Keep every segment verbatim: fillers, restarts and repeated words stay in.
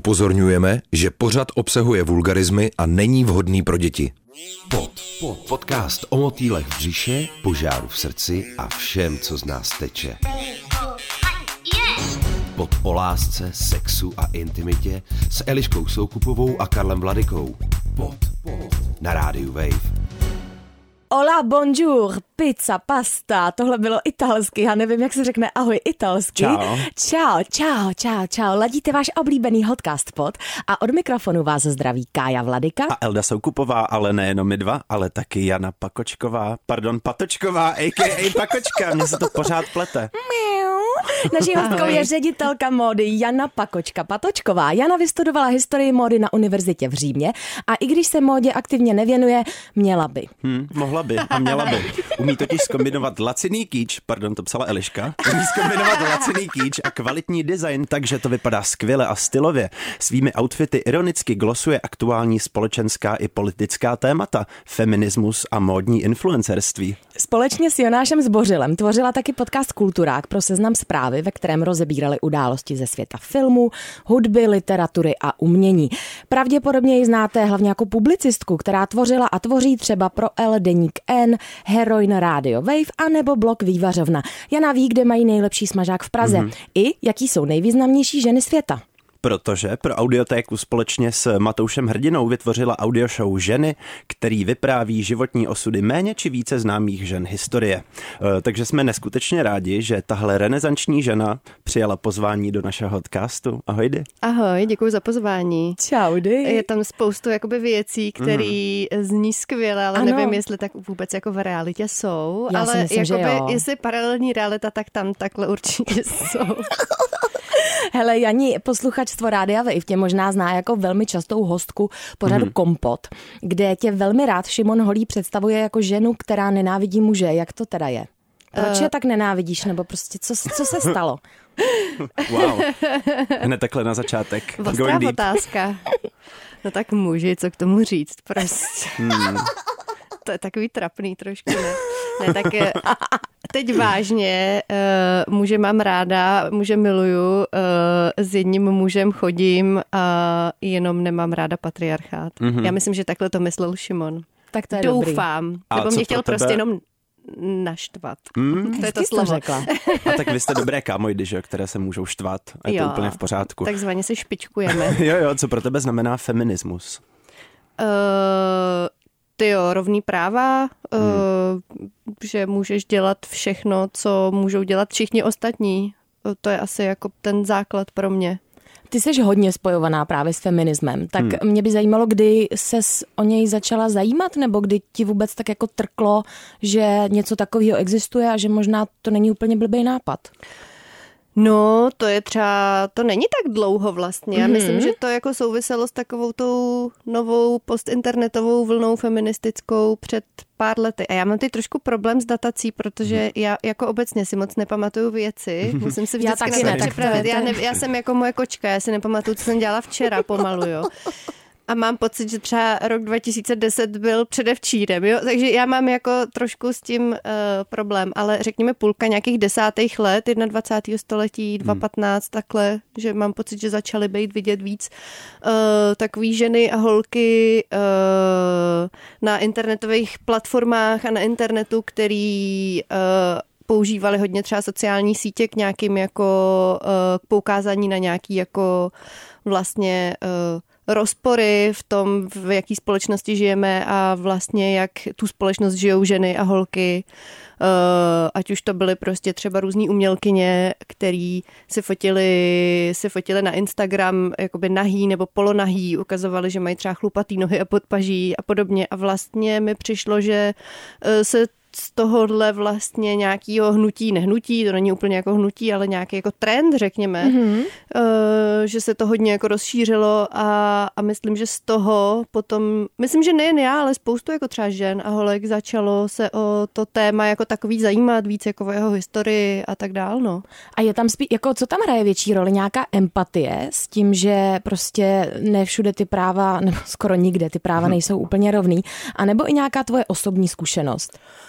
Upozorňujeme, že pořad obsahuje vulgarizmy a není vhodný pro děti. Pod, pod, podcast o motýlech v břiše, požáru v srdci a všem, co z nás teče. Pod o lásce, sexu a intimitě s Eliškou Soukupovou a Karlem Vladykou. Pod, pod, na rádiu Wave. Hola, bonjour, pizza, pasta, tohle bylo italsky, já nevím, jak se řekne ahoj italsky. Čau. Čau, čau, čau, čau, ladíte váš oblíbený Hotcast Pod a od mikrofonu vás zdraví Kája Vladyka. A Elda Soukupová, ale nejenom my dva, ale taky Jana Pakočková, pardon, Patočková, a ká a. Pakočka, mně se to pořád plete. Naší hostkou je ředitelka módy Jana Pakočka Patočková. Jana vystudovala historii módy na univerzitě v Římě a i když se módě aktivně nevěnuje, měla by. Hmm, mohla by a měla by. Umí totiž zkombinovat laciný kýč, pardon, to psala Eliška, umí zkombinovat laciný kýč a kvalitní design, takže to vypadá skvěle a stylově. Svými outfity ironicky glosuje aktuální společenská i politická témata, feminismus a módní influencerství. Společně s Jonášem Zbořilem tvořila taky podcast Kulturák pro Seznam Zprávy, ve kterém rozebírali události ze světa filmu, hudby, literatury a umění. Pravděpodobně ji znáte hlavně jako publicistku, která tvořila a tvoří třeba pro L, Deník N, Heroin, Radio Wave a nebo blog Vývařovna. Jana ví, kde mají nejlepší smažák v Praze. Mm-hmm. I jaký jsou nejvýznamnější ženy světa. Protože pro Audiotéku společně s Matoušem Hrdinou vytvořila audioshow Ženy, který vypráví životní osudy méně či více známých žen historie. E, takže jsme neskutečně rádi, že tahle renesanční žena přijala pozvání do našeho podcastu. Ahojdy. Ahoj, děkuji za pozvání. Čaudy. Je tam spoustu jakoby věcí, které mm. zní skvěle, ale ano. Nevím, jestli tak vůbec jako v realitě jsou. Já ale myslím, jakoby, jestli paralelní realita, tak tam takhle určitě jsou. Hele, Jani, posluchačstvo Rádia Wave tě možná zná jako velmi častou hostku pořadu mm. Kompot, kde tě velmi rád Šimon Holý představuje jako ženu, která nenávidí muže. Jak to teda je? Proč uh... je tak nenávidíš? Nebo prostě co, co se stalo? Wow. Hned takhle na začátek. Ostrá otázka. No tak muži, co k tomu říct? Prostě. Hmm. To je takový trapný trošku, ne? Ne, tak teď vážně, uh, muže mám ráda, muže miluju, uh, s jedním mužem chodím a jenom nemám ráda patriarchát. Mm-hmm. Já myslím, že takhle to myslel Šimon. Tak to je Doufám. dobrý. Nebo mě chtěl prostě jenom naštvat. Mm. To je to slovo. Řekla. A tak vy jste dobré kámojdy, že, které se můžou štvat. A je jo, to úplně v pořádku. Takzvaně si špičkujeme. jo, jo, co pro tebe znamená feminismus? Uh, ty jo, rovný práva, hmm. uh, že můžeš dělat všechno, co můžou dělat všichni ostatní. To je asi jako ten základ pro mě. Ty jsi hodně spojovaná právě s feminismem, tak hmm. mě by zajímalo, kdy ses o něj začala zajímat, nebo kdy ti vůbec tak jako trklo, že něco takového existuje a že možná to není úplně blbý nápad. No, to je třeba, to není tak dlouho vlastně. Já mm-hmm. myslím, že to jako souviselo s takovou tou novou postinternetovou vlnou feministickou před pár lety. A já mám teď trošku problém s datací, protože já jako obecně si moc nepamatuju věci. Musím si vždycky na to připravit. Já, ne, já jsem jako moje kočka, já si nepamatuju, co jsem dělala včera pomalu, jo. A mám pocit, že třeba rok dva tisíce deset byl předevčírem, jo? Takže já mám jako trošku s tím uh, problém, ale řekněme půlka nějakých desátých let, dvacátého prvního století, dva tisíce patnáct, hmm. takhle, že mám pocit, že začaly být vidět víc uh, takový ženy a holky uh, na internetových platformách a na internetu, který uh, používali hodně třeba sociální sítě k nějakým jako uh, k poukázání na nějaký jako vlastně uh, rozpory v tom, v jaký společnosti žijeme a vlastně jak tu společnost žijou ženy a holky. Ať už to byly prostě třeba různý umělkyně, který se fotili, se fotili na Instagram jakoby nahý nebo polonahý, ukazovali, že mají třeba chlupatý nohy a podpaží a podobně. A vlastně mi přišlo, že se z tohohle vlastně nějakého hnutí, nehnutí, to není úplně jako hnutí, ale nějaký jako trend, řekněme, mm-hmm. uh, že se to hodně jako rozšířilo a, a myslím, že z toho potom, myslím, že nejen já, ale spoustu jako třeba žen a holek začalo se o to téma jako takový zajímat, víc jako o jeho historii a tak dál, no. A je tam spíš, jako co tam hraje větší roli, nějaká empatie s tím, že prostě ne všude ty práva, nebo skoro nikde ty práva nejsou úplně rovný, anebo i nějaká tvoje osobní zkušenost?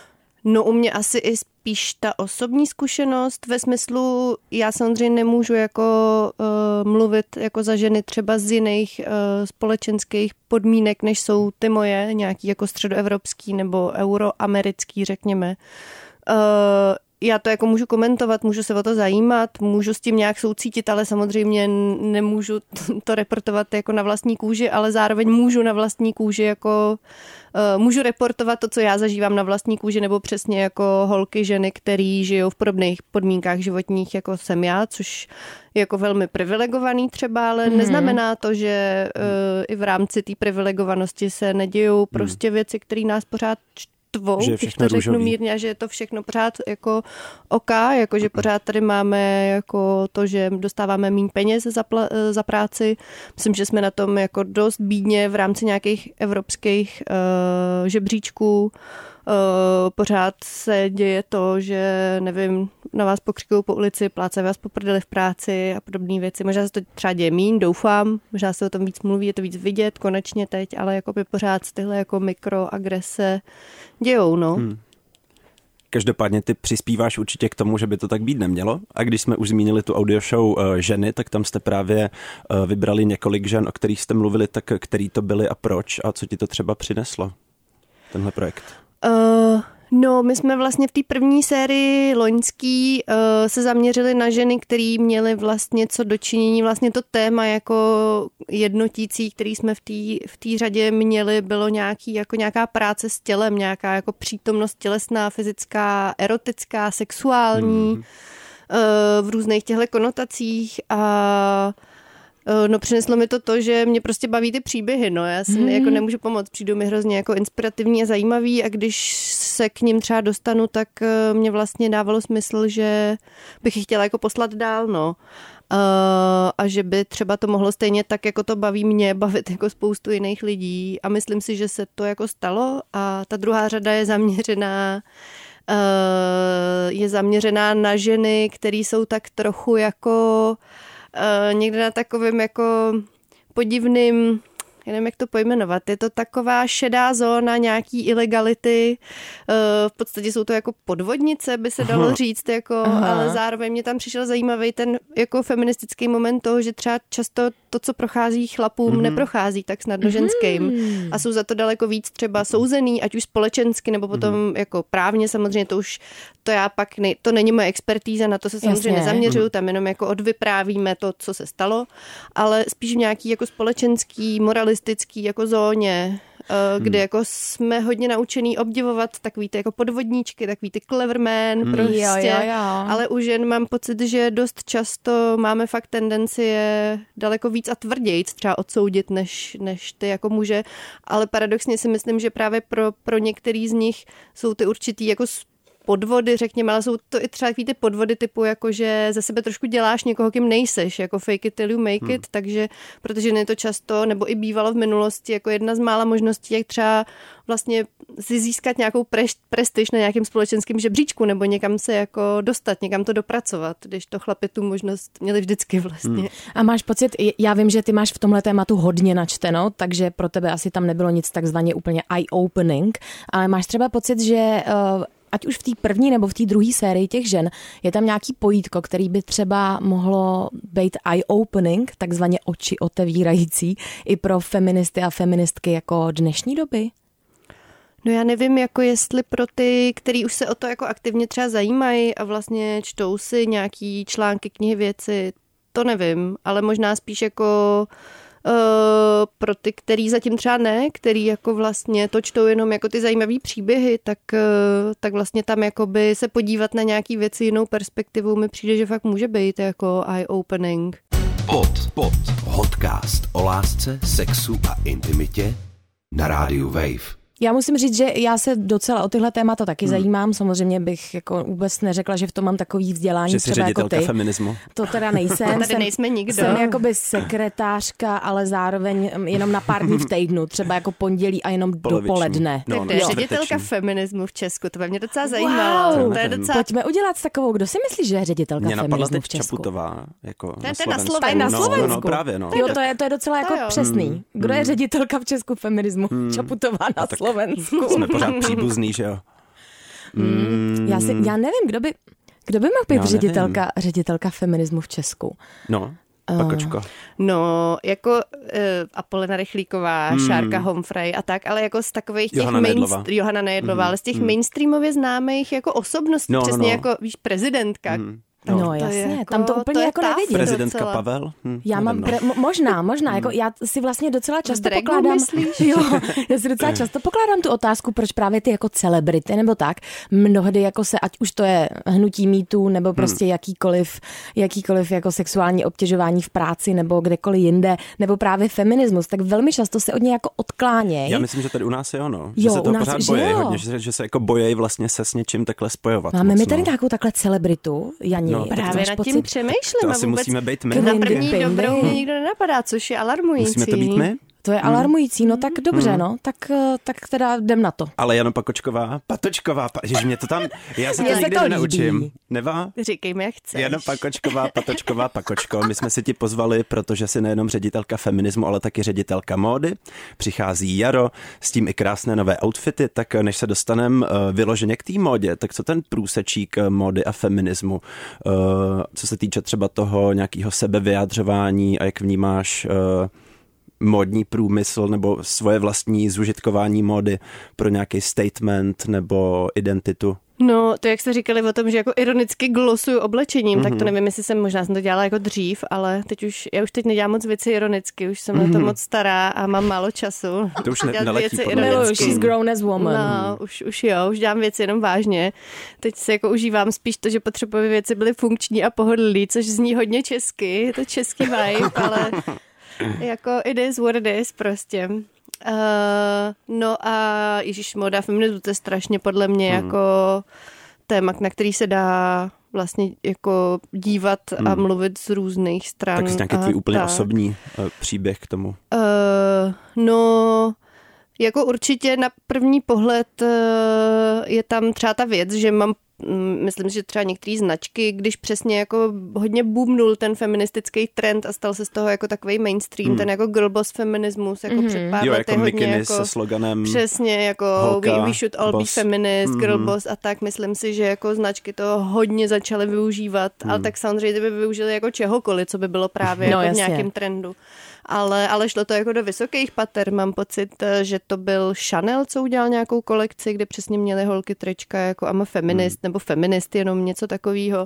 No u mě asi i spíš ta osobní zkušenost ve smyslu, já samozřejmě nemůžu jako uh, mluvit jako za ženy třeba z jiných uh, společenských podmínek, než jsou ty moje, nějaký jako středoevropský nebo euroamerický, řekněme. Uh, Já to jako můžu komentovat, můžu se o to zajímat, můžu s tím nějak soucítit, ale samozřejmě nemůžu to reportovat jako na vlastní kůži, ale zároveň můžu na vlastní kůži jako, uh, můžu reportovat to, co já zažívám na vlastní kůži, nebo přesně jako holky, ženy, který žijou v podobných podmínkách životních, jako jsem já, což je jako velmi privilegovaný třeba, ale mm. neznamená to, že uh, i v rámci té privilegovanosti se nedějou prostě mm. věci, které nás pořád tvou, že když to řeknu růžový. Mírně, že je to všechno pořád jako oka, jako že pořád tady máme jako to, že dostáváme méně peněz za, pla, za práci. Myslím, že jsme na tom jako dost bídně v rámci nějakých evropských uh, žebříčků. Uh, pořád se děje to, že nevím, na vás pokřikují po ulici, plácají vás po prdeli v práci a podobné věci. Možná se to třeba děje míň, doufám, možná se o tom víc mluví, je to víc vidět konečně teď, ale jako by pořád tyhle jako mikroagrese dějou, no. Hmm. Každopádně ty přispíváš určitě k tomu, že by to tak být nemělo. A když jsme už zmínili tu audio show uh, ženy, tak tam jste právě uh, vybrali několik žen, o kterých jste mluvili, tak který to byly a proč a co ti to třeba přineslo, tenhle projekt? Uh, no, my jsme vlastně v té první sérii loňský uh, se zaměřili na ženy, které měly vlastně co dočinění. Vlastně to téma jako jednotící, který jsme v té v té řadě měli, bylo nějaký, jako nějaká práce s tělem, nějaká jako přítomnost tělesná, fyzická, erotická, sexuální, mm. uh, v různých těchto konotacích a no přineslo mi to to, že mě prostě baví ty příběhy, no já si hmm. jako nemůžu pomoct, přijdou mi hrozně jako inspirativní a zajímavý a když se k nim třeba dostanu, tak mě vlastně dávalo smysl, že bych je chtěla jako poslat dál, no. Uh, a že by třeba to mohlo stejně tak, jako to baví mě, bavit jako spoustu jiných lidí a myslím si, že se to jako stalo a ta druhá řada je zaměřená uh, je zaměřená na ženy, které jsou tak trochu jako Uh, někde na takovém jako podivným, já nevím, jak to pojmenovat, je to taková šedá zóna nějaký ilegality, uh, v podstatě jsou to jako podvodnice, by se dalo říct, jako, ale zároveň mě tam přišel zajímavý ten jako feministický moment toho, že třeba často to, co prochází chlapům, mm-hmm. neprochází tak snadno mm-hmm. ženským a jsou za to daleko víc třeba souzený, ať už společensky, nebo potom mm-hmm. jako právně samozřejmě, to už to já pak, ne, to není moje expertíza, na to se samozřejmě Jasně. nezaměřuju, tam jenom jako odvyprávíme to, co se stalo, ale spíš v nějaký jako společenský, moralistický jako zóně, kde jako jsme hodně naučený obdivovat takový ty jako podvodníčky, takový ty cleverman hmm. prostě, jo, jo, jo. ale u žen mám pocit, že dost často máme fakt tendenci je daleko víc a tvrdějc třeba odsoudit, než, než ty jako muže, ale paradoxně si myslím, že právě pro, pro některý z nich jsou ty určitý jako podvody, řekněme, ale jsou to i třeba takový ty podvody typu, jako že ze sebe trošku děláš někoho, kým nejseš, jako fake it till you make hmm. it, takže, protože je to často, nebo i bývalo v minulosti, jako jedna z mála možností, jak třeba vlastně si získat nějakou pre- prestiž na nějakém společenském žebříčku, nebo někam se jako dostat, někam to dopracovat, když to chlapi tu možnost měli vždycky vlastně. Hmm. A máš pocit, já vím, že ty máš v tomhle tématu hodně načteno, takže pro tebe asi tam nebylo nic takzvaně úplně eye-opening, ale máš třeba pocit, že uh, ať už v té první nebo v té druhé sérii těch žen, je tam nějaký pojítko, který by třeba mohlo být eye-opening, takzvaně oči otevírající, i pro feministy a feministky jako dnešní doby? No já nevím, jako jestli pro ty, který už se o to jako aktivně třeba zajímají a vlastně čtou si nějaký články, knihy, věci, to nevím, ale možná spíš jako Uh, pro ty, který zatím třeba ne, který jako vlastně to čtou jenom jako ty zajímavý příběhy, tak, uh, tak vlastně tam jakoby se podívat na nějaký věci jinou perspektivou mi přijde, že fakt může být jako eye-opening. Pod, pod, podcast o lásce, sexu a intimitě na rádiu Wave. Já musím říct, že já se docela o tyhle témata taky hmm. zajímám. Samozřejmě bych jako vůbec neřekla, že v tom mám takový vzdělání, že jsi třeba jako ty. feminismu. To teda nejsem. Tady jsem, nejsme nikdo. Jsem jakoby sekretářka, ale zároveň jenom na pár dní v týdnu, třeba jako pondělí a jenom Poloviční. dopoledne. No, to je ředitelka feminismu v Česku, to by mě docela zajímalo. Wow. To je docela... Pojďme udělat s takovou, kdo si myslí, že je ředitelka mě feminismu v Česku? Čaputová, jako to je na na Slovensku. Slovensku. Na Slovensku. No, no, právě, no. Jo, to je, to je docela jako jo. přesný. Kdo je ředitelka v Česku feminismu? Hmm. Čaputová na Slovensku. Jsme pořád příbuzný, že jo? Hmm. Já, si, já nevím, kdo by, kdo by mohl být ředitelka, ředitelka feminismu v Česku. No, Pakočko. Uh. No, jako uh, Apolena Rychlíková, hmm. Šárka Homfrey a tak, ale jako z takových těch Johana mainst- Nejedlová. Johana Nejedlová, hmm. ale z těch hmm. mainstreamově známých jako osobností, no, přesně no, no. jako, víš, prezidentka. Hmm. No, no jasně, jako, tam to úplně to jako nevidím. Prezidentka docela. Pavel? Hm, já mám, no. pre, možná, možná, hmm. jako já si vlastně docela často Dragu pokládám, myslíš? jo, já si docela často pokládám tu otázku, proč právě ty jako celebrity nebo tak, mnohdy jako se, ať už to je hnutí mýtů, nebo prostě hmm. jakýkoliv, jakýkoliv jako sexuální obtěžování v práci, nebo kdekoliv jinde, nebo právě feminismus, tak velmi často se od něj jako odklánějí. Já myslím, že tady u nás je ono, jo, že se to nás, pořád bojí hodně, že, že se jako bojí vlastně se s něčím takhle spojovat. Máme moc, my tady no. nějakou takhle celebritu, Jani? No, právě nad tím přemýšlím. To asi musíme být my. Na první dobrou mě nikdo nenapadá, což je alarmující. Musíme to být my? To je alarmující, no tak dobře, hmm. no, tak, tak teda jdem na to. Ale Jano Pakočková, Patočková, pa, ježiš, mě to tam, já se to nikdy to nenaučím. líbí. Neva? Říkej mi, jak chceš. Jano Pakočková, Patočková, Pakočko. My jsme si ti pozvali, protože jsi nejenom ředitelka feminismu, ale taky ředitelka módy. Přichází jaro, s tím i krásné nové outfity, tak než se dostaneme uh, vyloženě k té módě, tak co ten průsečík módy a feminismu, uh, co se týče třeba toho nějakého sebevyjádřování a jak vnímáš uh, módní průmysl nebo svoje vlastní zužitkování módy pro nějaký statement nebo identitu? No, to jak jste říkali o tom, že jako ironicky glosuju oblečením, mm-hmm. tak to nevím, jestli jsem, možná jsem to dělala jako dřív, ale teď už, já už teď nedělám moc věci ironicky, už jsem mm-hmm. na to moc stará a mám málo času. To už ne, neletí podle mě. She's grown as woman. No, už, už jo, už dělám věci jenom vážně. Teď se jako užívám spíš to, že potřebuji věci byly funkční a pohodlný, což zní hodně česky, je to český vibe, ale jako it is what it is prostě. Uh, no a ježiš, móda a feminismus, to je strašně podle mě hmm. jako téma, na který se dá vlastně jako dívat hmm. a mluvit z různých stran. Tak jsi nějaký tvůj úplně tak. osobní uh, příběh k tomu? Uh, no, jako určitě na první pohled uh, je tam třeba ta věc, že mám myslím, že třeba některé značky, když přesně jako hodně boomnul ten feministický trend a stal se z toho jako takovej mainstream, hmm. ten jako girlboss feminismus, jako mm-hmm. před pár jo, lety jako hodně jako se sloganem přesně jako holka, we, we should all boss. Be feminist, mm-hmm. girlboss a tak. Myslím si, že jako značky to hodně začaly využívat, mm. ale tak samozřejmě by využili jako čehokoliv, co by bylo právě no, jako v nějakém trendu. Ale, ale šlo to jako do vysokých pater. Mám pocit, že to byl Chanel, co udělal nějakou kolekci, kde přesně měly holky trička jako I'm a feminist, hmm. nebo feminist, jenom něco takového.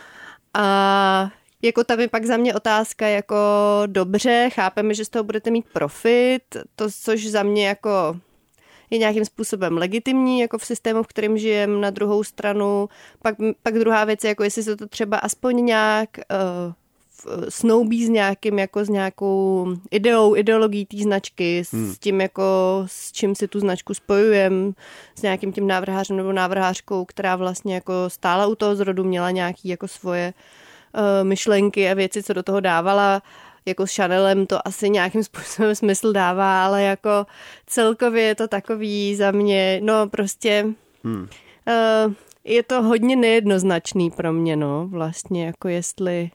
A jako tam je pak za mě otázka jako dobře, chápeme, že z toho budete mít profit, to, což za mě jako je nějakým způsobem legitimní, jako v systému, v kterém žijem. Na druhou stranu, pak, pak druhá věc je, jako jestli se to třeba aspoň nějak uh, snoubí s nějakým, jako s nějakou ideou, ideologií té značky, hmm. s tím jako, s čím si tu značku spojujem, s nějakým tím návrhářem nebo návrhářkou, která vlastně jako stála u toho zrodu, měla nějaký jako svoje uh, myšlenky a věci, co do toho dávala. Jako s Chanelem to asi nějakým způsobem smysl dává, ale jako celkově je to takový za mě, no prostě hmm. uh, je to hodně nejednoznačný pro mě, no, vlastně jako jestli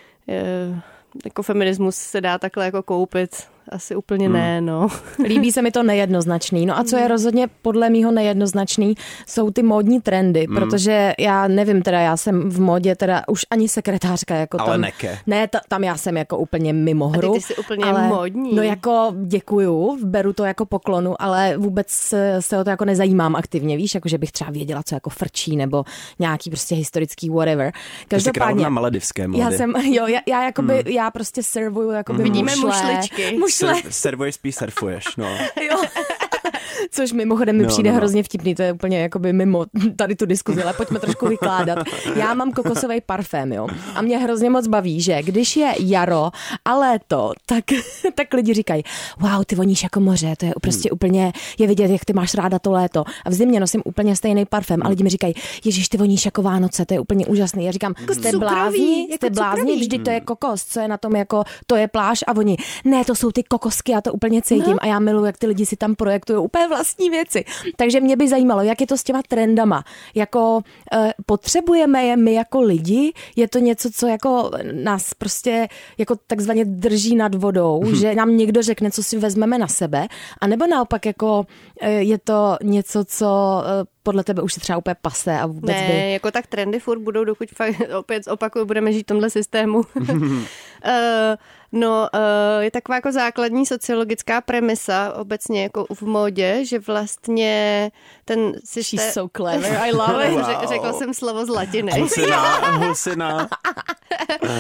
jako feminismus se dá takhle jako koupit. Asi úplně hmm. ne, no. Líbí se mi to nejednoznačný. No a co je rozhodně podle mýho nejednoznačný, jsou ty módní trendy, hmm. protože já nevím, teda já jsem v módě teda už ani sekretářka jako ale tam. neke. Ne, ta, tam já jsem jako úplně mimo hru. A ty, ty jsi úplně ale, módní. No jako děkuju, beru to jako poklonu, ale vůbec se o to jako nezajímám aktivně, víš, jako že bych třeba věděla, co jako frčí nebo nějaký prostě historický whatever. Každopádně na maledivské módy. Já jsem, jo, já, já jakoby, hmm. já prostě servuju jakoby hmm. Vidíme mušle. mušličky. Mušle. Ser, servuješ, spíš surfuješ, no. Jo. Což mimochodem mi no, přijde no, no. hrozně vtipný, to je úplně jakoby mimo tady tu diskuzi, ale pojďme trošku vykládat. Já mám kokosový parfém, jo. A mě hrozně moc baví, že když je jaro a léto, tak, tak lidi říkají, wow, ty voníš jako moře, to je prostě hmm. úplně, je vidět, jak ty máš ráda to léto. A v zimě nosím úplně stejný parfém a lidi mi říkají, ježiš, ty voníš jako Vánoce, to je úplně úžasný. Já říkám, jako jste blázni, jste jako blázni, vždyť to je kokos, co je na tom jako, to je pláž a oni, ne, to jsou ty kokosky, já to úplně cítím no. a já miluji, jak ty lidi si tam projektují úplně vlastní věci. Takže mě by zajímalo, jak je to s těma trendama. Jako eh, potřebujeme je my jako lidi? Je to něco, co jako nás prostě jako takzvaně drží nad vodou, hmm. že nám někdo řekne, co si vezmeme na sebe, a nebo naopak jako eh, je to něco, co eh, podle tebe už je třeba úplně pasé a vůbec ne, by... jako tak trendy furt budou, dokud fakt opět opakuju, budeme žít v tomhle systému. uh, no, uh, je taková jako základní sociologická premisa obecně jako v módě, že vlastně ten systém... She's so clever, I love it. Wow. Řekla jsem slovo z latiny. Husina, husina. Uh,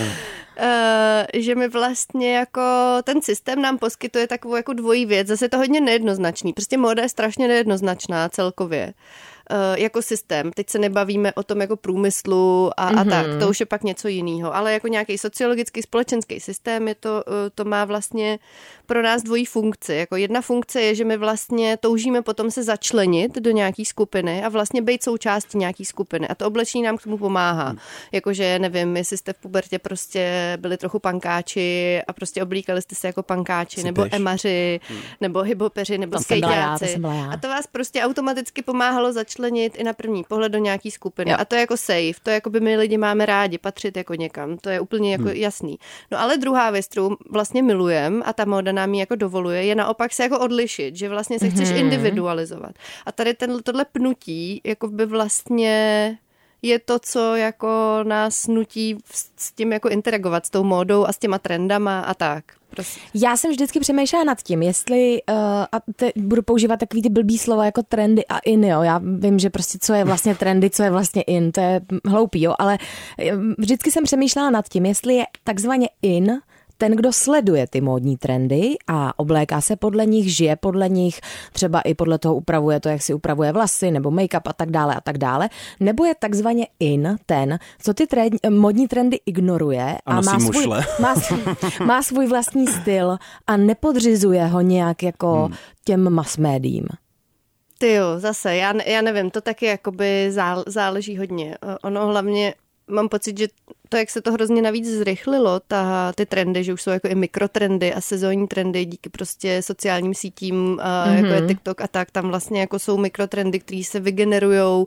že my vlastně jako ten systém nám poskytuje takovou jako dvojí věc. Zase je to hodně nejednoznačný. Prostě móda je strašně nejednoznačná celkově. Uh, jako systém. Teď se nebavíme o tom jako průmyslu a, mm-hmm. a tak. To už je pak něco jiného. Ale jako nějaký sociologický, společenský systém je to, uh, to má vlastně pro nás dvojí funkci. Jako jedna funkce je, že my vlastně toužíme potom se začlenit do nějaký skupiny a vlastně být součástí nějaký skupiny. A to oblečení nám k tomu pomáhá. Mm. Jakože, nevím, jestli jste v pubertě prostě byli trochu pankáči a prostě oblíkali jste se jako pankáči, nebo emaři, mm. nebo hiphopeři, nebo to skejťáci. A to vás prostě automaticky pomáhalo začlenit i na první pohled do nějaký skupiny. Jo. A to je jako safe, to je jako by my lidi máme rádi patřit jako někam, to je úplně jako hmm. jasný. No ale druhá věc, kterou vlastně milujem a ta móda nám ji jako dovoluje, je naopak se jako odlišit, že vlastně se chceš hmm. individualizovat. A tady ten, tohle pnutí jako by vlastně je to, co jako nás nutí s tím jako interagovat, s tou módou a s těma trendama a tak. Prosím. Já jsem vždycky přemýšlela nad tím, jestli, uh, a te, budu používat takový ty blbý slova jako trendy a in, jo. Já vím, že prostě co je vlastně trendy, co je vlastně in, to je hloupý, jo, ale vždycky jsem přemýšlela nad tím, jestli je takzvaně in ten, kdo sleduje ty módní trendy a obléká se podle nich, žije podle nich, třeba i podle toho upravuje to, jak si upravuje vlasy nebo make-up a tak dále a tak dále, nebo je takzvaně in ten, co ty trend, módní trendy ignoruje a, a má, svůj, má, má svůj vlastní styl a nepodřizuje ho nějak jako hmm. těm mass médiím. Ty jo, zase, já, já nevím, to taky jakoby záleží hodně. Ono hlavně mám pocit, že to, jak se to hrozně navíc zrychlilo, ta, ty trendy, že už jsou jako i mikrotrendy a sezónní trendy díky prostě sociálním sítím, a mm-hmm. jako je TikTok a tak, tam vlastně jako jsou mikrotrendy, které se vygenerujou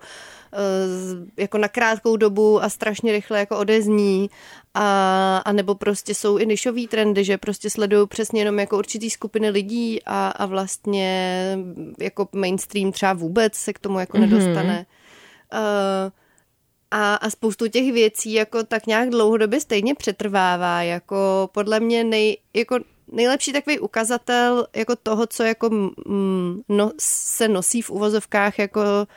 uh, jako na krátkou dobu a strašně rychle jako odezní a, a nebo prostě jsou i nišový trendy, že prostě sledují přesně jenom jako určitý skupiny lidí a, a vlastně jako mainstream třeba vůbec se k tomu jako mm-hmm. nedostane. Uh, A, a spoustu těch věcí jako tak nějak dlouhodobě stejně přetrvává. Jako podle mě nej, jako nejlepší takový ukazatel jako toho, co jako mm, no, se nosí v uvozovkách jako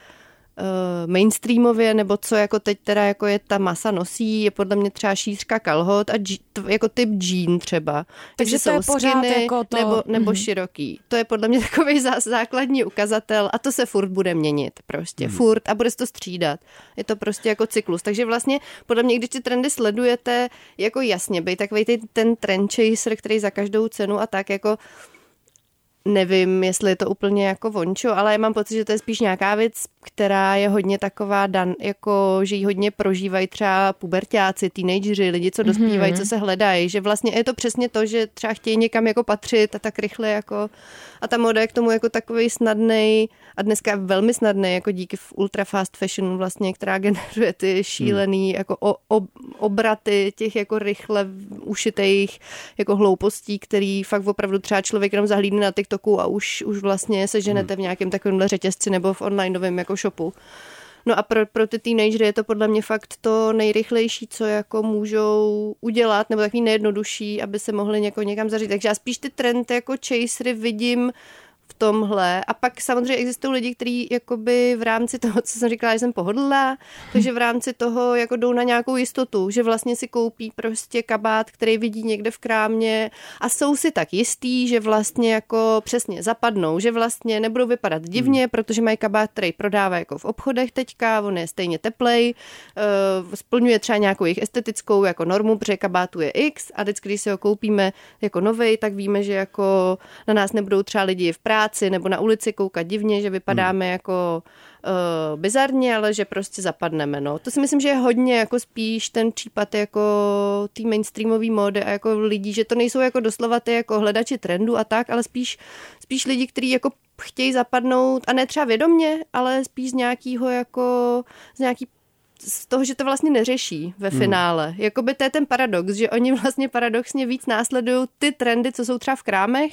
uh, mainstreamově, nebo co jako teď teda jako je ta masa nosí, je podle mě třeba šířka kalhot a dž, jako typ džín třeba. Takže jsou skiny jako to... nebo, nebo mm-hmm. široký. To je podle mě takový zá, základní ukazatel a to se furt bude měnit prostě. Mm. Furt a bude se to střídat. Je to prostě jako cyklus. Takže vlastně podle mě, když ty trendy sledujete, jako jasně, bej takový ten trend chaser, který za každou cenu a tak jako nevím, jestli je to úplně jako vončo, ale já mám pocit, že to je spíš nějaká věc, která je hodně taková dan, jako, že ji hodně prožívají třeba puberťáci, teenageři, lidi, co dospívají, mm-hmm. co se hledají, že vlastně je to přesně to, že třeba chtějí někam jako patřit a tak rychle jako a ta moda je k tomu jako takovej snadnej a dneska velmi snadnej, jako díky ultra fast fashion vlastně, která generuje ty šílený mm. jako o, o, obraty těch jako rychle ušitejch jako hloupostí, který fakt opravdu třeba člověk jenom zahlídne na TikToku a už, už vlastně se ženete v nějakém takovémhle řetězci nebo v onlineovém jako shopu. No a pro, pro ty teenagery je to podle mě fakt to nejrychlejší, co jako můžou udělat, nebo takový nejjednodušší, aby se mohli něko někam zařít. Takže já spíš ty trendy jako chasery vidím v tomhle. A pak samozřejmě existují lidi, kteří jakoby v rámci toho, co jsem říkala, že jsem pohodlná, takže v rámci toho jako jdou na nějakou jistotu, že vlastně si koupí prostě kabát, který vidí někde v krámě a jsou si tak jistý, že vlastně jako přesně zapadnou, že vlastně nebudou vypadat divně, hmm. protože mají kabát, který prodává jako v obchodech teďka, on je stejně teplej, uh, splňuje třeba nějakou jejich estetickou jako normu, protože kabátu je X a vždycky, když si ho koupíme jako novej, tak víme, že jako na nás nebudou třeba lidi v práci nebo na ulici koukat divně, že vypadáme hmm. jako uh, bizarně, ale že prostě zapadneme. No. To si myslím, že je hodně jako spíš ten případ jako tý mainstreamový módy a jako lidí, že to nejsou jako doslova ty jako hledači trendů a tak, ale spíš, spíš lidi, kteří jako chtějí zapadnout, a ne třeba vědomně, ale spíš z nějakého jako, z nějaký z toho, že to vlastně neřeší ve finále. Hmm. Jakoby to je ten paradox, že oni vlastně paradoxně víc následují ty trendy, co jsou třeba v krámech,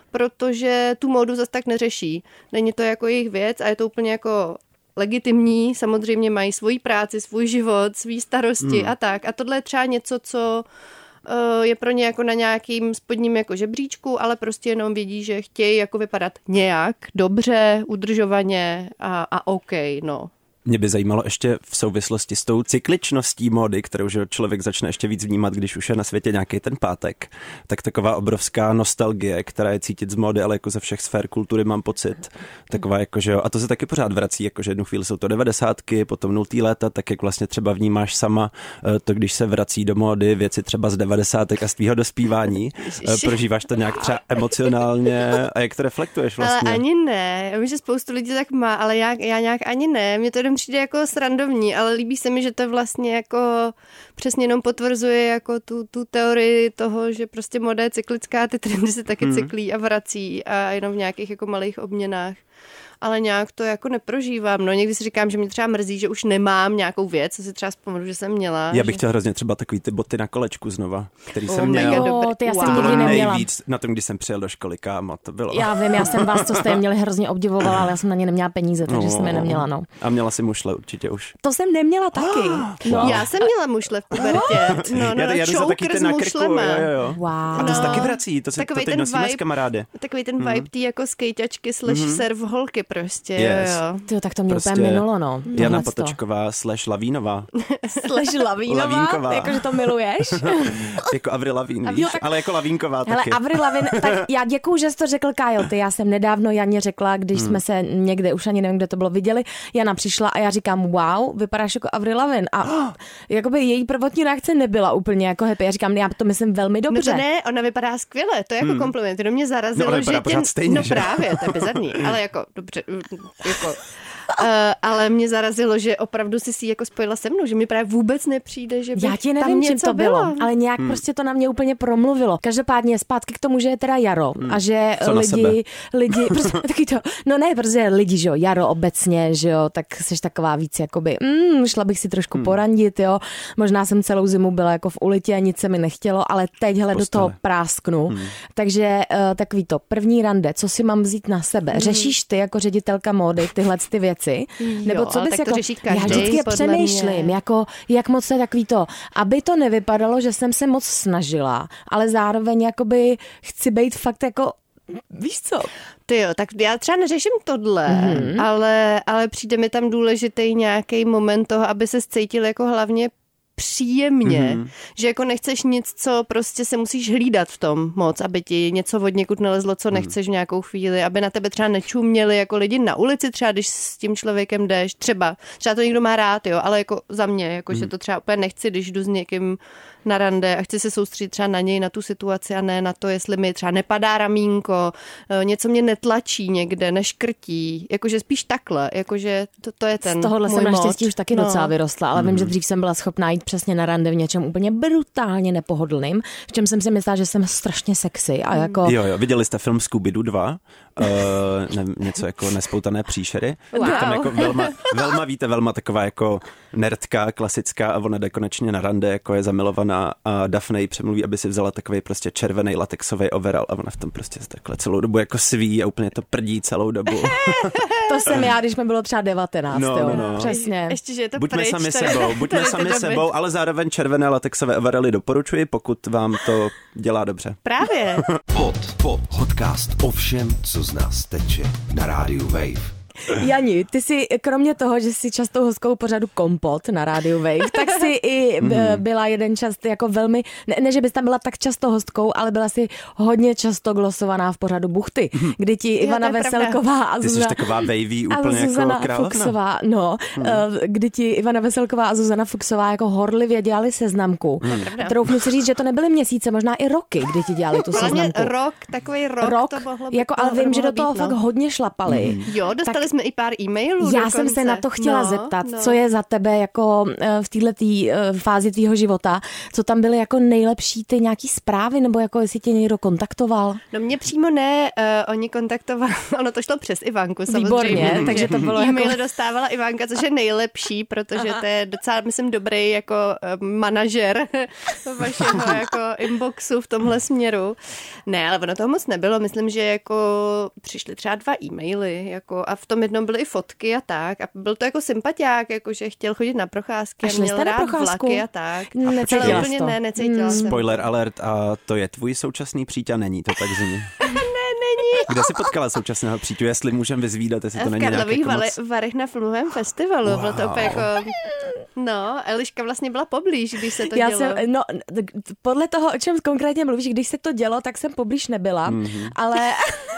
protože tu módu zase tak neřeší. Není to jako jejich věc a je to úplně jako legitimní, samozřejmě mají svoji práci, svůj život, svý starosti hmm. a tak. A tohle je třeba něco, co uh, je pro ně jako na nějakým spodním jako žebříčku, ale prostě jenom vědí, že chtějí jako vypadat nějak dobře, udržovaně a, a OK, no. Mě by zajímalo ještě v souvislosti s tou cykličností módy, kterou že člověk začne ještě víc vnímat, když už je na světě nějaký ten pátek, tak taková obrovská nostalgie, která je cítit z módy, ale jako ze všech sfér kultury mám pocit. Taková jako, že jo, a to se taky pořád vrací, jakože jednu chvíli jsou to devadesátky, potom nultý léta, tak jak vlastně třeba vnímáš sama to, když se vrací do módy věci třeba z devadesátek a z tvýho dospívání. Prožíváš to nějak třeba emocionálně a jak to reflektuješ vlastně? Ale ani ne, já vím, že spoustu lidí tak má, ale já, já nějak ani ne, mě to jenom přijde jako srandovní, ale líbí se mi, že to vlastně jako přesně jenom potvrzuje jako tu, tu teorii toho, že prostě moda je cyklická, ty trendy se taky hmm. cyklí a vrací a jenom v nějakých jako malých obměnách. Ale nějak to jako neprožívám. No, někdy si říkám, že mě třeba mrzí, že už nemám nějakou věc, co si třeba vzpomenu, že jsem měla. Já bych že... chtěl hrozně třeba takový ty boty na kolečku znova, který oh, jsem měl. Jo, ty já jsem to nikdy bylo neměla. Nejvíc na tom, když jsem přijel do školy, kámo, to bylo. Já vím, já jsem vás, co jste je měli, hrozně obdivovala, ale já jsem na ně neměla peníze, takže no. jsem je neměla, no. A měla si mušle určitě už. To jsem neměla taky. No. Já jsem měla mušle v pubertě. No, no, já, já choker taky ten s na krku, mušlema. Jo, jo, jo. Wow. A to se taky vrací, to se to teď nosíme s kamarády. Takový ten vibe tý jako skejťačky slash Mhm. surf holky prostě. Yes. Jo. Tyjo, tak to mě Prostě úplně minulo, no. Jana Tohleto. Potočková slash Lavínová. Slash Lavínová? Lavínková. Jakože to miluješ? Jako Avril Lavín, víš? Jo, tak- Ale jako Lavínková Hele, taky. Avril Lavigne, tak já děkuju, že jsi to řekl, Kájo, ty. Já jsem nedávno Janě řekla, když hmm. jsme se někde, už ani nevím, kde to bylo, viděli, Jana přišla a já říkám, wow, vypadáš jako Avril Lavigne. A oh. jakoby její prvotní reakce nebyla úplně jako happy. Já říkám, já to myslím velmi dobře. No to ne, ona vypadá skvěle, to je jako hmm. kompliment. To mě zarazilo, no, že tě... stejně, No že? právě, to je bizarní, ale jako, dobře, jako... Uh, ale mě zarazilo, že opravdu si si jako spojila se mnou, že mi právě vůbec nepřijde, že by Já ti tam nevím, čím něco to bylo, bylo. ale nějak hmm. prostě to na mě úplně promluvilo. Každopádně zpátky k tomu, že je teda jaro hmm. a že Co lidi, lidi, prostě taky to, no ne, protože lidi, že jo, jaro obecně, že jo, tak jsi taková víc jakoby, mm, šla bych si trošku hmm. porandit, jo, možná jsem celou zimu byla jako v ulitě a nic se mi nechtělo, ale teďhle do toho prásknu. Hmm. Takže uh, takový to první rande, co si mám vzít na sebe? Hmm. Řešíš ty jako ředitelka módy tyhle ty věci? Jo, Nebo co bys tak jako, to řeší každý, já vždycky přemýšlím, jako, jak moc je takový to, aby to nevypadalo, že jsem se moc snažila, ale zároveň jakoby chci být fakt jako, víš co? Ty jo, tak já třeba neřeším tohle, mm-hmm. ale, ale přijde mi tam důležitý nějaký moment toho, aby se cítil jako hlavně příjemně, mm-hmm. že jako nechceš nic, co prostě se musíš hlídat v tom moc, aby ti něco od někud nelezlo, co nechceš v nějakou chvíli, aby na tebe třeba nečuměli jako lidi na ulici, třeba když s tím člověkem jdeš, třeba, třeba to někdo má rád, jo, ale jako za mě, jako mm-hmm. že to třeba úplně nechci, když jdu s někým na rande a chci se soustředit třeba na něj, na tu situaci a ne na to, jestli mi třeba nepadá ramínko, něco mě netlačí někde, neškrtí, jakože spíš takhle, jakože to, to je ten Z tohohle můj jsem mod. naštěstí už taky no. docela vyrostla, ale mm. vím, že dřív jsem byla schopná jít přesně na rande v něčem úplně brutálně nepohodlným, v čem jsem si myslela, že jsem strašně sexy a jako... Jo, jo, viděli jste film Scooby-Doo dva? Uh, ne, něco jako Nespoutané příšery? Wow. Tam jako Velma, Velma, víte, Velma taková jako nerdka, klasická a ona jde konečně na rande, jako je zamilovaná a Daphne jí přemluví, aby si vzala takový prostě červený latexový overall a ona v tom prostě takhle celou dobu jako sví a úplně to prdí celou dobu. To jsem já, když mi bylo třeba devatenáct, no, jo, no. Přesně. Ještě, že je to Buďme pryč, sami tady, sebou, buďme tady sami doby. sebou, ale zároveň červené latexové overally doporučuji, pokud vám to dělá dobře. Právě. Pod, pod, podcast o všem, co z nás teče na rádiu Wave. Jani, ty jsi kromě toho, že jsi častou hostkou pořadu Kompot na rádiu Wave, tak jsi i b- byla jeden čas jako velmi, ne, ne, že bys tam byla tak často hostkou, ale byla jsi hodně často glosovaná v pořadu Buchty, kdy ti Ivana Veselková a Ty jsi Zuzana, taková wavy a úplně Zuzana jako královna. Fuchsová, no, hmm. kdy ti Ivana Veselková a Zuzana Fuchsová jako horlivě dělali seznamku. Hmm. Troufnu si říct, že to nebyly měsíce, možná i roky, kdy ti dělali tu seznamku. Rok, takový rok, rok to mohlo být. jako, ale vím, že do toho být, fakt no. hodně šlapali. Jo, dostali dostali jsme i pár e-mailů. Já dokonce. jsem se na to chtěla no, zeptat, no. co je za tebe jako v této fázi tvýho života, co tam byly jako nejlepší ty nějaký zprávy, nebo jako jestli tě někdo kontaktoval? No mě přímo ne, uh, oni kontaktovali, ono to šlo přes Ivanku samozřejmě. Výborně, takže to bylo e-maily jako... dostávala Ivanka, což je nejlepší, protože Aha. to je docela, myslím, dobrý jako uh, manažer vašeho jako inboxu v tomhle směru. Ne, ale ono toho moc nebylo, myslím, že jako přišly třeba dva e-maily jako, a v tom jednom byly i fotky a tak a byl to jako sympatiák, jako že chtěl chodit na procházky a, a měl rád vlaky a tak. Necítila úplně ne, necítila mm. jsem. Spoiler alert, a to je tvůj současný přítel, není to tak zní. Ne, není. Kde jsi potkala současného přítel, jestli můžem vyzvídat, jestli to v není nějak Karlových jako vale, moc... Varech na filmovém festivalu, Wow. bylo to úplně jako... No, Eliška vlastně byla poblíž, když se to Já dělo. jsem, no, podle toho, o čem konkrétně mluvíš, když se to dělo, tak jsem poblíž nebyla, mm-hmm. ale...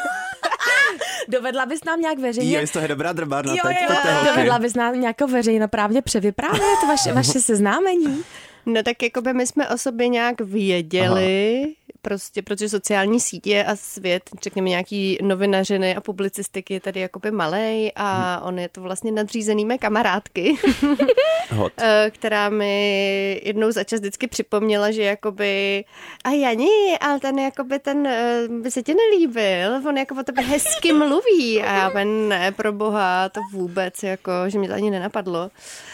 Dovedla bys nám nějak veřejně... Jo, to je dobrá drbárna, jo, tak jo, to je jo. Dovedla bys nám nějak veřejnoprávně převyprávět vaše, vaše seznámení? No tak jako by my jsme o sobě nějak věděli, Aha. prostě protože sociální sítě a svět, řekněme nějaký novinařiny a publicistiky je tady jakoby malej a hmm. on je to vlastně nadřízený mé kamarádky, která mi jednou za čas vždycky připomněla, že jakoby a Jani, ale ten jakoby ten by se ti nelíbil, on jako o tebe hezky mluví a já ben, ne, pro boha, to vůbec, jako, že mě to ani nenapadlo.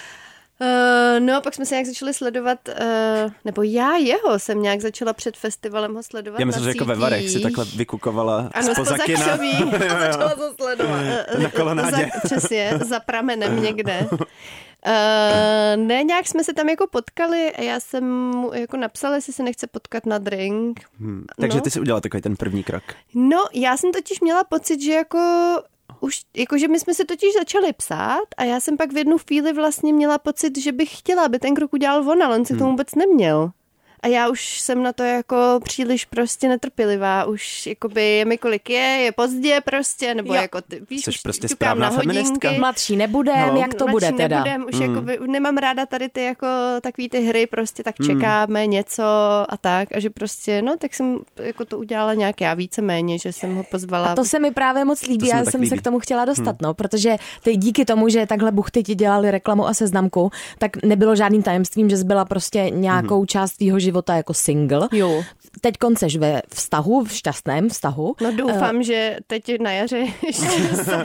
Uh, no, pak jsme se nějak začali sledovat, uh, nebo já jeho jsem nějak začala před festivalem ho sledovat. Já myslím, že jako ve Varech si takhle vykukovala ano, z Pozakina. Ano, začala to sledovat. Uh, Na kolonádě. Za, přesně, za pramenem někde. Uh, ne, nějak jsme se tam jako potkali a já jsem mu jako napsala, jestli se nechce potkat na drink. Hmm. Takže no. ty jsi udělala takový ten první krok. No, já jsem totiž měla pocit, že jako... Už, jakože my jsme se totiž začali psát a já jsem pak v jednu chvíli vlastně měla pocit, že bych chtěla, aby ten krok udělal on, ale on se k tomu vůbec neměl. A já už jsem na to jako příliš prostě netrpělivá, už jakoby je mi kolik je, je pozdě prostě, nebo jo. jako ty, víš, jsi už prostě ťukám správná na feministka. hodinky. Mladší nebudem, no. jak to bude Mladší teda? Nebudem, už mm. jakoby, nemám ráda tady ty jako takový ty hry, prostě tak čekáme mm. něco a tak a že prostě, no tak jsem jako to udělala nějak já víceméně, že jsem ho pozvala. A to se mi právě moc líbí, já jsem líbí. se k tomu chtěla dostat, hmm. no, protože ty díky tomu, že takhle buchty ti dělali reklamu a seznamku, tak nebylo žádným tajemstvím, že jsi byla prostě nějakou hmm. část tvýho života jako single. Jo. Teď konceš ve vztahu, v šťastném vztahu. No doufám, uh, že teď na jaře ještě jsem.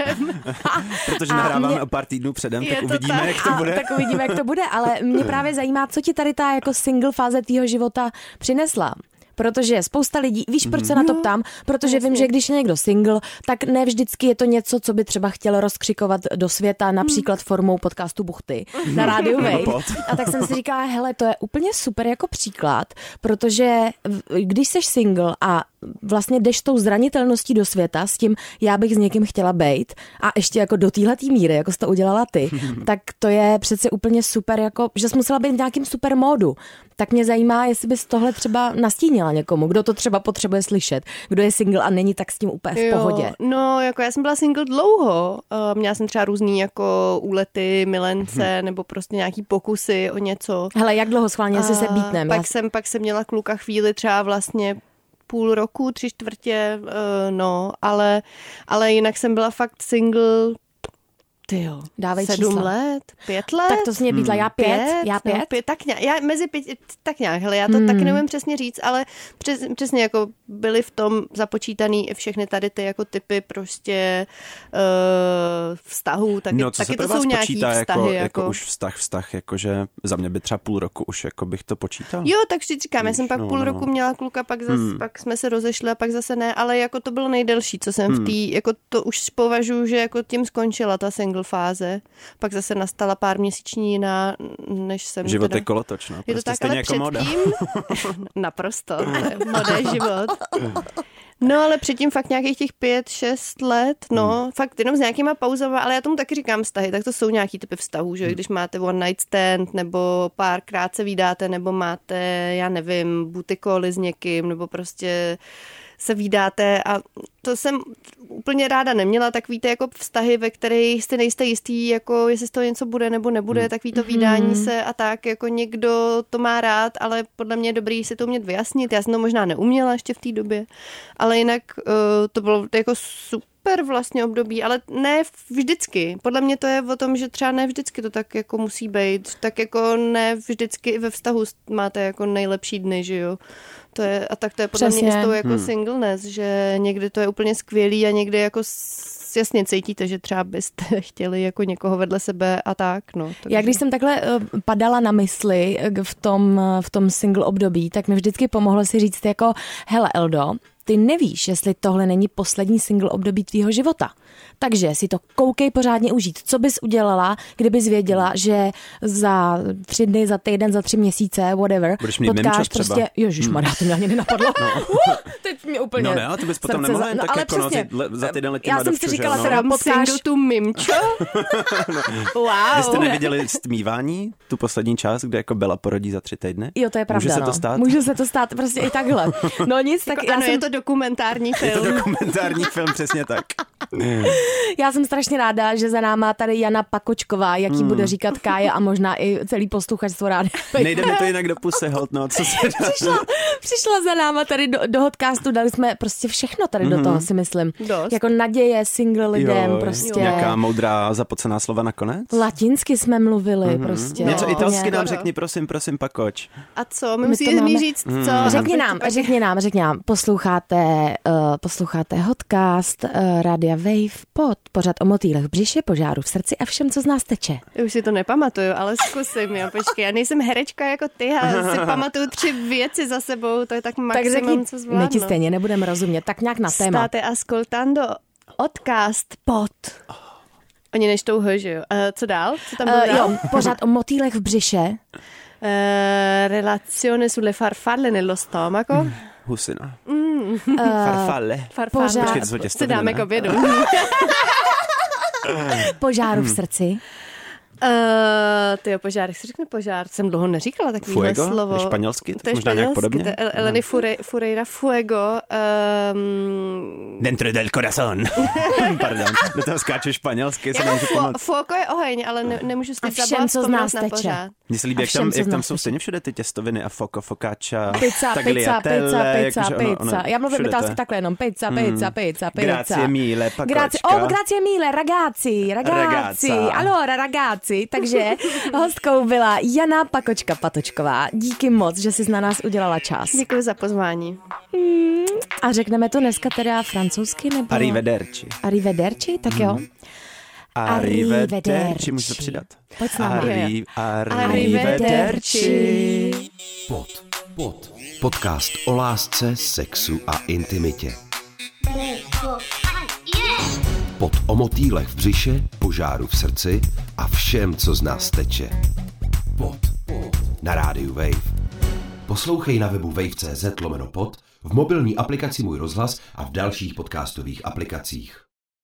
Protože nahráváme mě, o pár týdnů předem, tak uvidíme, tak. jak to bude. A, tak uvidíme, jak to bude, ale mě právě zajímá, co ti tady ta jako single fáze tvýho života přinesla. Protože spousta lidí, víš, proč se na to ptám? Protože vím, že když je někdo single, tak ne vždycky je to něco, co by třeba chtěl rozkřikovat do světa, například formou podcastu Buchty na rádiu Wave. A tak jsem si říkala, hele, to je úplně super jako příklad, protože když seš single a vlastně jdeš tou zranitelností do světa s tím, já bych s někým chtěla bejt a ještě jako do téhletý míry, jako jsi to udělala ty, tak to je přece úplně super, jako, že jsi musela být v nějakým super módu. Tak mě zajímá, jestli bys tohle třeba nastínila někomu, kdo to třeba potřebuje slyšet, kdo je single a není tak s tím úplně v pohodě. Jo, no, jako já jsem byla single dlouho. Uh, měla jsem třeba různý jako úlety, milence, hmm. nebo prostě nějaký pokusy o něco. Hele, jak dlouho schválně jsi se bítnem? Pak já... jsem, pak jsem měla kluka chvíli třeba vlastně půl roku, tři čtvrtě, uh, no, ale, ale jinak jsem byla fakt single tyjo, dávej sedm čísla. let, pět let. Tak to jsi mě bítla, já pět, pět já pět. No, pět tak nějak, já mezi pět, tak nějak, hele, já to hmm. taky nevím přesně říct, ale přes, přesně jako byly v tom započítaný i všechny tady ty jako typy prostě uh, vztahů, taky, no, co taky se to pro vás jsou nějaký počítá vztahy. Jako, jako... jako už vztah, vztah, jakože za mě by třeba půl roku už jako bych to počítal. Jo, tak si říkám, já jsem pak no, půl no, roku no. měla kluka, pak, zas, hmm. pak jsme se rozešli a pak zase ne, ale jako to bylo nejdelší, co jsem hmm. v té, jako to už považuji, že jako tím skončila ta single fáze. Pak zase nastala pár měsíční jiná, než jsem Život teda... je kolotoč, no. Je to prostě tak, ale jako předtím... Naprosto, modé život. No ale předtím fakt nějakých těch pět, šest let, no, hmm. fakt jenom s nějakýma pauzama, ale já tomu taky říkám vztahy, tak to jsou nějaký typy vztahů, že hmm. když máte one night stand, nebo párkrát se vídáte, nebo máte, já nevím, booty cally s někým, nebo prostě se vídáte a to jsem úplně ráda neměla, takový ty jako vztahy, ve kterých si nejste jistý, jako jestli z toho něco bude nebo nebude, takový to vídání se a tak, jako někdo to má rád, ale podle mě je dobrý si to umět vyjasnit, já jsem to možná neuměla ještě v té době, ale jinak uh, to bylo jako super vlastně období, ale ne vždycky. Podle mě to je o tom, že třeba ne vždycky to tak jako musí být. Tak jako ne vždycky i ve vztahu máte jako nejlepší dny, že jo. To je, a tak to je podle Přesně. mě i s tou jako Hmm. singleness, že někdy to je úplně skvělý a někdy jako s- jasně cítíte, že třeba byste chtěli jako někoho vedle sebe a tak, no. Takže... Já když jsem takhle uh, padala na mysli uh, v tom, uh, v tom single období, tak mi vždycky pomohlo si říct jako, hele Eldo, ty nevíš, jestli tohle není poslední single období tvýho života. Takže si to koukej pořádně užít. Co bys udělala, kdybys věděla, že za tři dny, za týden, za tři měsíce, whatever, Budeš mít potkáš mimčo třeba. prostě, ježišmarja, to mě ani nenapadlo. No. Uh, teď mě úplně No ne, a ty bys potom srdce nemohla za- jen no, tak ale jako no, přesně. ty le- za týden letím Já jsem si říkala no. teda, Tam potkáš... single tu mimčo? Wow. Vy jste neviděli Stmívání, tu poslední část, kde jako Bella porodí za tři týdny? Jo, to je pravda, Může se no. to stát? Může se to stát prostě i takhle. No nic, tak Jako, já ano, jsem... je to dokumentární Je to film. dokumentární film, přesně tak. Já jsem strašně ráda, že za náma tady Jana Pakočková, jak jí Hmm. bude říkat Kája a možná i celý posluchačstvo rádi. Nejde mi to jinak do pusy, hold, no, co se dá. Přišla, přišla za náma tady do, do podcastu, dali jsme prostě všechno tady do toho, si myslím. Dost. Jako naděje single lidem, Jo, prostě. nějaká moudrá zapocená slova nakonec? Latinsky jsme mluvili, prostě. Něco No, italsky nám skoro. řekni, prosím, prosím, Pakoč. A co? My My musíme to mi máme- říct, Hmm. co? Řekni A nám, pak- řekni nám, řekni nám, posloucháte, uh, posloucháte Hotcast, uh, Radia Wave, pod, pořad o motýlech v břiše, požáru v srdci a všem, co z nás teče. Já už si to nepamatuju, ale zkusím, jo, počkej, já nejsem herečka jako ty, já si pamatuju tři věci za sebou, to je tak Tak maximum, řekni, co zvládnu. my ti stejně nebudeme rozumět, tak nějak na téma. State ascoltando podcast pod. Oni nečtou H, že jo? Uh, co dál? Co tam bylo Uh, dál? jo, pořád o motýlech v břiše. Uh, relazione sulle farfalle nello stomaco. Husina. Mm. Farfalle. Farfalle. Pořád. Počkej, to jsou Si těstoviny, dáme ne? k obědu. Požáru Hmm. v srdci. Uh, tyjo, požár, jak se řekne požár? Jsem dlouho neříkala takovýhle Fuego? slovo. Je španělsky? Tak To je možná nějak španělsky, podobně? to je Eleny Fure, Fureira Fuego. Um, Dentro del corazón. Pardon, do toho skáču španělsky, se jako nemůžu fu, pomoct. fuego je oheň, ale ne, nemůžu si A teď všem, zabavit co z vzpomenout nás na teče. pořád. Mně se líbí, A jak tam, všem, co jak z tam nás jsou teče. stejně všude ty těstoviny a foco, focaccia, Pizza, pizza, tagliatelle, pizza, pizza, jakože ono- pizza. ono- Já mluvím všude to italsky je. takhle jenom. Pizza, Hmm. pizza, pizza, pizza. Grazie mille, Grazie, pakočka. oh, grazie mille, ragazzi, ragazzi. Ragazza. Allora, ragazzi. Takže hostkou byla Jana Pakočka Patočková. Díky moc, že jsi na nás udělala čas. Děkuji za pozvání. A řekneme to dneska teda francouzsky nebo... Arrivederci. Arrivederci, tak jo. Arrivederci, můžu to přidat? Pojď s náma. Arri, Arrivederci. Pod, pod. Podcast o lásce, sexu a intimitě. Pod o motýlech v břiše, požáru v srdci a všem, co z nás teče. Pod, pod. Na rádiu Wave. Poslouchej na webu wave tečka cz lomeno pod, v mobilní aplikaci Můj rozhlas a v dalších podcastových aplikacích.